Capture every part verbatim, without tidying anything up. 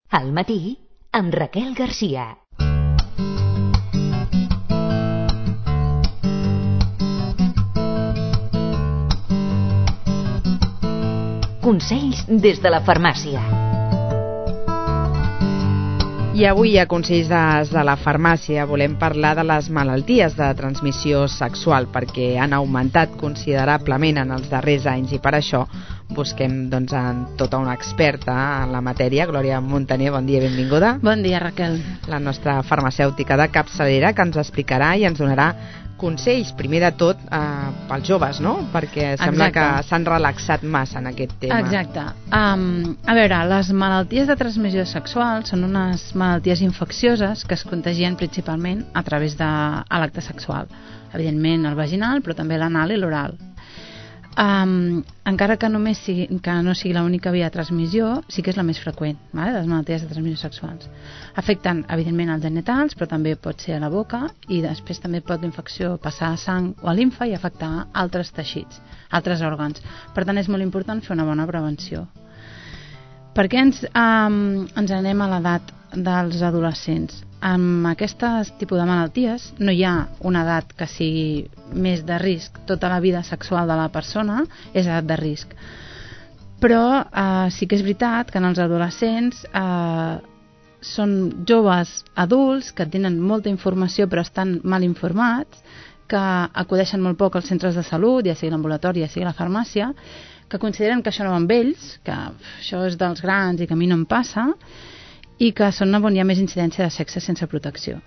Al matí, amb Raquel Garcia. Consells des de la farmàcia. I avui a Consells des de la farmàcia volem parlar de les malalties de transmissió sexual, perquè han augmentat considerablement en els darrers anys, i per això busquem doncs, en tota una experta en la matèria. Glòria Montaner, bon dia i benvinguda. Bon dia, Raquel. La nostra farmacèutica de capçalera, que ens explicarà i ens donarà consells, primer de tot, eh, pels joves, no? Perquè sembla Exacte. que s'han relaxat massa en aquest tema. Exacte. Um, a veure, les malalties de transmissió sexual són unes malalties infeccioses que es contagien principalment a través de l'acte sexual. Evidentment el vaginal, però també l'anal i l'oral. Um, encara que només sigui, que no sigui l'única via de transmissió, sí que és la més freqüent, vale? Les malalties de transmissió sexuals. Afecten, evidentment, els genitals, però també pot ser a la boca, i després també pot l'infecció passar a sang o a limfa i afectar altres teixits, altres òrgans. Per tant, és molt important fer una bona prevenció. Per què ens, um, ens anem a l'edat dels adolescents? Amb aquest tipus de malalties no hi ha una edat que sigui més de risc. Tota la vida sexual de la persona és edat de risc. Però eh, sí que és veritat que en els adolescents eh, són joves adults que tenen molta informació però estan mal informats, que acudeixen molt poc als centres de salut, ja sigui l'ambulatori, ja sigui la farmàcia, que consideren que això no va amb ells, que això és dels grans i que a mi no em passa, i que són on hi ha més incidència de sexe sense protecció.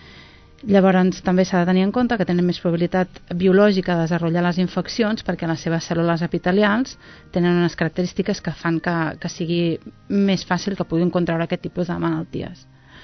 Llavors també s'ha de tenir en compte que tenen més probabilitat biològica de desenvolupar les infeccions perquè les seves cèl·lules epitelials tenen unes característiques que fan que, que sigui més fàcil que puguin contraure aquest tipus de malalties.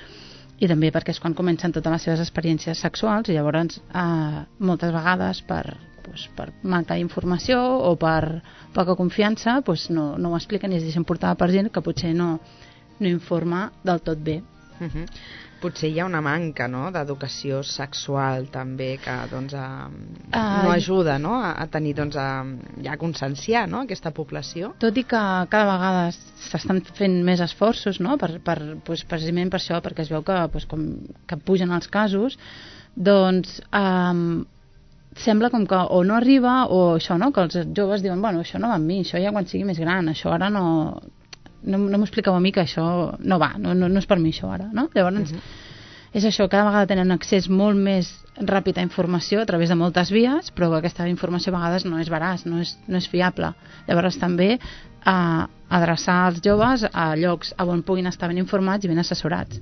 I també perquè és quan comencen totes les seves experiències sexuals i llavors eh, moltes vegades per, doncs, per manca d'informació o per poca confiança doncs no, no ho expliquen i es deixen portar per gent que potser no no informa del tot bé. Uh-huh. Potser hi ha una manca, no?, d'educació sexual també que doncs, a, uh, no ajuda, no?, a, a tenir doncs, a, ja a conscienciar, no?, aquesta població. Tot i que cada vegada s'estan fent més esforços, no?, per, per, doncs, precisament per això, perquè es veu que, doncs, com, que pugen els casos, doncs um, sembla com que o no arriba o això, no?, que els joves diuen, bueno, això no va amb mi, això ja quan sigui més gran, això ara no... no, no m'ho expliqueu a mi que això no va, no, no, no és per mi això ara, no? Llavors, uh-huh. és això, cada vegada tenen accés molt més ràpid a informació a través de moltes vies, però aquesta informació a vegades no és veraç, no és, no és fiable. Llavors també a adreçar els joves a llocs on puguin estar ben informats i ben assessorats.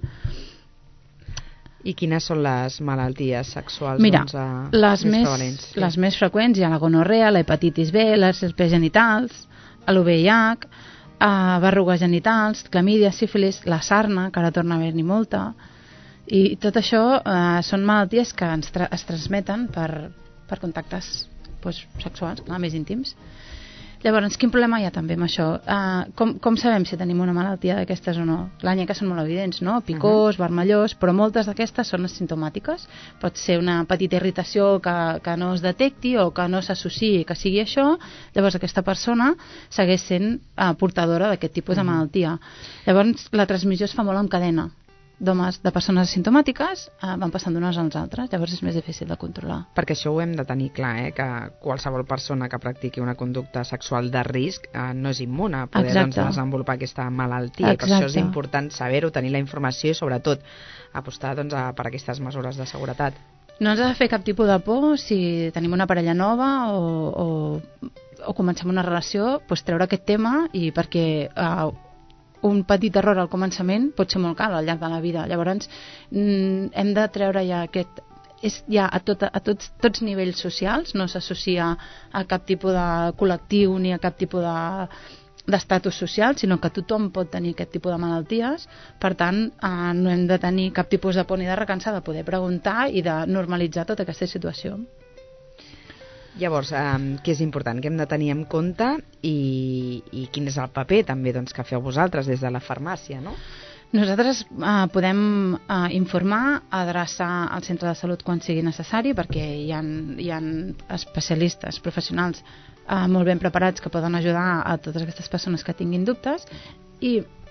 I quines són les malalties sexuals Mira, doncs, a, les, més més, prevalents? Sí. les més freqüents hi ha la gonorrea, la hepatitis B, les herpes genitals, l'U V I H, Uh, verrugues genitals, clamídia, sífilis, la sarna, que ara torna a haver-n'hi molta, i tot això uh, són malalties que ens tra- es transmeten per, per contactes pues, sexuals, clar, més íntims. Llavors, quin problema hi ha també amb això? Uh, com, com sabem si tenim una malaltia d'aquestes o no? L'any que són molt evidents, no? Picors, uh-huh. vermellós, però moltes d'aquestes són asimptomàtiques. Pot ser una petita irritació que, que no es detecti o que no s'associï que sigui això, llavors aquesta persona segueix sent uh, portadora d'aquest tipus uh-huh. de malaltia. Llavors, la transmissió es fa molt en cadena. D'homes, de persones asimptomàtiques eh, van passant d'unes als altres, llavors és més difícil de controlar. Perquè això ho hem de tenir clar, eh? Que qualsevol persona que practiqui una conducta sexual de risc eh, no és immune a poder doncs, desenvolupar aquesta malaltia. Exacte. I per això és important saber-ho, tenir la informació i sobretot apostar doncs, a, per aquestes mesures de seguretat. No ens ha de fer cap tipus de por si tenim una parella nova o, o, o comencem una relació, doncs treure aquest tema i perquè... Eh, un petit error al començament pot ser molt car al llarg de la vida. Llavors mm, hem de treure ja aquest... És ja a, tot, a tots, tots nivells socials, no s'associa a cap tipus de col·lectiu ni a cap tipus de d'estatus social, sinó que tothom pot tenir aquest tipus de malalties. Per tant, eh, no hem de tenir cap tipus de por ni de recança de poder preguntar i de normalitzar tota aquesta situació. Llavors, eh, què és important? Què hem de tenir en compte i, i quin és el paper també doncs, que feu vosaltres des de la farmàcia, no? Nosaltres eh, podem eh, informar, adreçar al centre de salut quan sigui necessari, perquè hi ha, hi ha especialistes, professionals eh, molt ben preparats que poden ajudar a totes aquestes persones que tinguin dubtes, i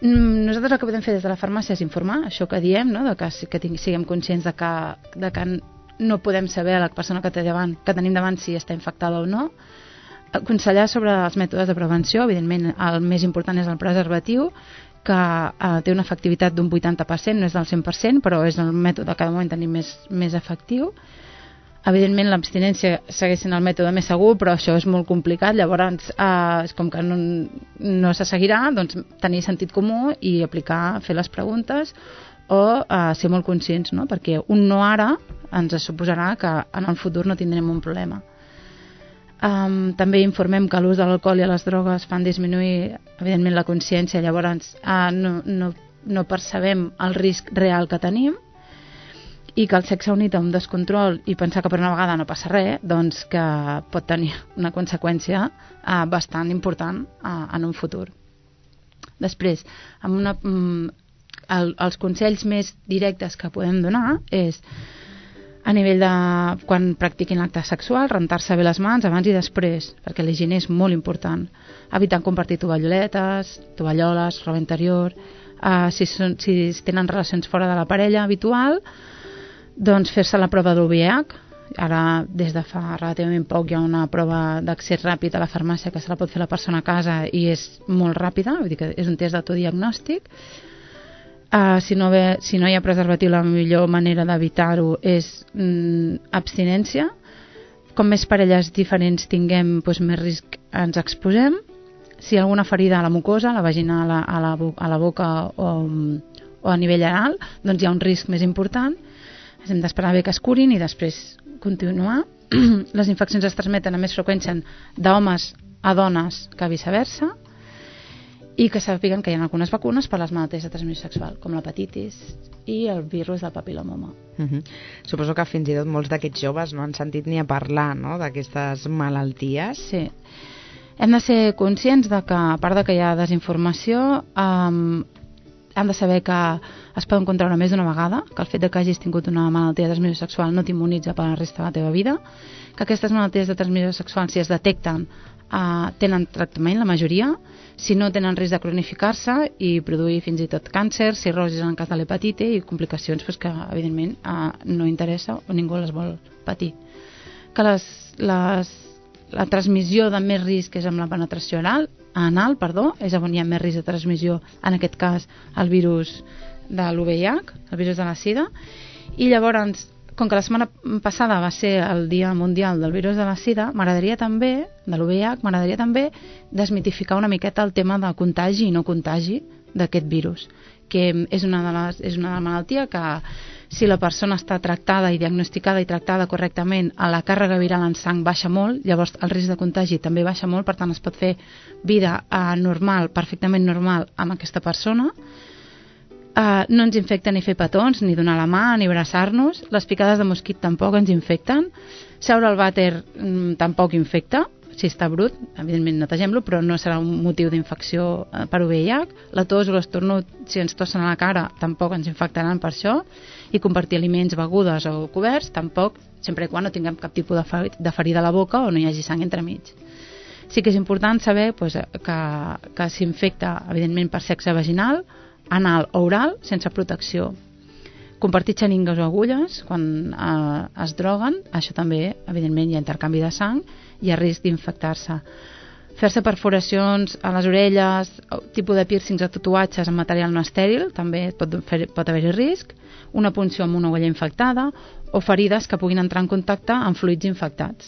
Nosaltres el que podem fer des de la farmàcia és informar, això que diem, no? De que, que ting, siguem conscients de que, de que no podem saber a la persona que, té davant, que tenim davant si està infectada o no. Aconsellar sobre els mètodes de prevenció, evidentment el més important és el preservatiu, que eh, té una efectivitat d'un vuitanta per cent, no és del cent per cent, però és el mètode que cada moment tenim més, més efectiu. Evidentment l'abstinència segueix sent el mètode més segur, però això és molt complicat, llavors eh, com que no, no se seguirà, doncs tenir sentit comú i aplicar, fer les preguntes o eh, ser molt conscients, no? Perquè un no ara ens suposarà que en el futur no tindrem un problema. Um, també informem que l'ús de l'alcohol i les drogues fan disminuir evidentment la consciència, llavors uh, no, no, no percebem el risc real que tenim, i que el sexe unit a un descontrol i pensar que per una vegada no passa res, doncs que pot tenir una conseqüència uh, bastant important uh, en un futur. Després, amb una, um, el, els consells més directes que podem donar és a nivell de quan practiquin l'acte sexual, rentar-se bé les mans abans i després, perquè la higiene és molt important. Evitar compartir tovalloletes, tovalloles, roba interior, uh, si, són, si tenen relacions fora de la parella habitual, doncs fer-se la prova del V I H. Ara, des de fa relativament poc, hi ha una prova d'accés ràpid a la farmàcia que se la pot fer la persona a casa i és molt ràpida, vull dir que és un test d'autodiagnòstic. Uh, si, no ve, si no hi ha preservatiu, la millor manera d'evitar-ho és mm, abstinència. Com més parelles diferents tinguem, doncs més risc ens exposem. Si hi ha alguna ferida a la mucosa, a la vagina, a la, a la, a la boca o, o a nivell anal, doncs hi ha un risc més important. Hem d'esperar bé que es curin i després continuar. Les infeccions es transmeten amb més freqüència d'homes a dones que viceversa, i que sàpiguen que hi ha algunes vacunes per a les malalties de transmissió sexual, com l'hepatitis i el virus del papil·lomoma. Uh-huh. Suposo que fins i tot molts d'aquests joves no han sentit ni a parlar, no?, d'aquestes malalties. Sí. Hem de ser conscients de que, a part de que hi ha desinformació, um, han de saber que es poden contraure més d'una vegada, que el fet de que hagis tingut una malaltia de transmissió sexual no t'immunitza per la resta de la teva vida, que aquestes malalties de transmissió sexual, si es detecten, uh, tenen tractament, la majoria, si no tenen risc de cronificar-se i produir fins i tot càncer, cirrosis en el cas de l'hepatite i complicacions pues, que evidentment uh, no interessa o ningú les vol patir. Que les, les, la transmissió de més risc és amb la penetració anal, anal, perdó, és on hi ha més risc de transmissió, en aquest cas el virus de l'U V I H, el virus de la sida, i llavors, com que la setmana passada va ser el Dia Mundial del Virus de la Sida, m'agradaria també, de l'U V I H, m'agradaria també desmitificar una miqueta el tema de contagi i no contagi d'aquest virus, que és una de les, és una malaltia que si la persona està tractada i diagnosticada i tractada correctament, la càrrega viral en sang baixa molt, llavors el risc de contagi també baixa molt, per tant es pot fer vida uh, normal, perfectament normal amb aquesta persona. Uh, no ens infecta ni fer petons, ni donar la mà, ni abraçar-nos. Les picades de mosquit tampoc ens infecten. Seure al vàter mm, tampoc infecta. Si està brut, evidentment netegem-lo, però no serà un motiu d'infecció uh, per U V I H. La tos o l'esternut, si ens tossen a la cara, tampoc ens infectaran per això. I compartir aliments, begudes o coberts, tampoc, sempre que no tinguem cap tipus de, fer de ferida a la boca o no hi hagi sang entremig. Sí que és important saber pues, que, que s'infecta, evidentment, per sexe vaginal, anal o oral, sense protecció. Compartir xeringues o agulles quan eh, es droguen, això també, evidentment, hi ha intercanvi de sang, hi ha risc d'infectar-se. Fer-se perforacions a les orelles, tipus de pírcings o tatuatges amb material no estèril, també pot, fer, pot haver-hi risc, una punció amb una agulla infectada o ferides que puguin entrar en contacte amb fluids infectats.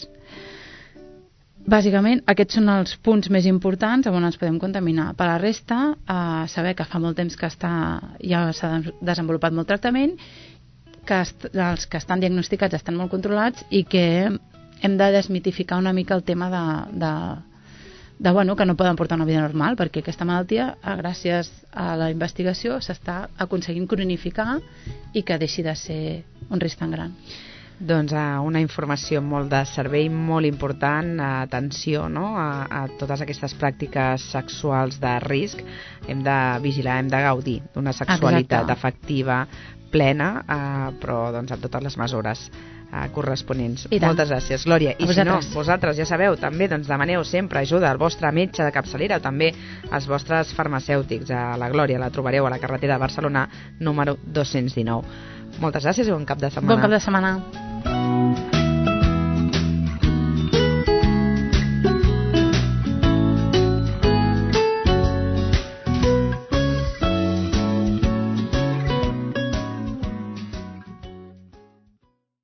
Bàsicament, aquests són els punts més importants on ens podem contaminar. Per la resta, eh, saber que fa molt temps que està, ja s'ha desenvolupat molt tractament, que est, els que estan diagnosticats estan molt controlats i que hem de desmitificar una mica el tema de, de, de bueno, que no poden portar una vida normal, perquè aquesta malaltia, gràcies a la investigació, s'està aconseguint cronificar i que deixi de ser un risc tan gran. Doncs uh, una informació molt de servei, molt important, uh, atenció, no?, a, a totes aquestes pràctiques sexuals de risc. Hem de vigilar, hem de gaudir d'una sexualitat Exacte. efectiva, plena, uh, però doncs, amb totes les mesures eh, corresponents. I tant. Moltes gràcies, Glòria. I A si no, vosaltres. vosaltres ja sabeu, també doncs, demaneu sempre ajuda al vostre metge de capçalera o també als vostres farmacèutics. A la Glòria la trobareu a la carretera de Barcelona, número dos-cents dinou. Moltes gràcies i bon cap de setmana. Bon cap de setmana.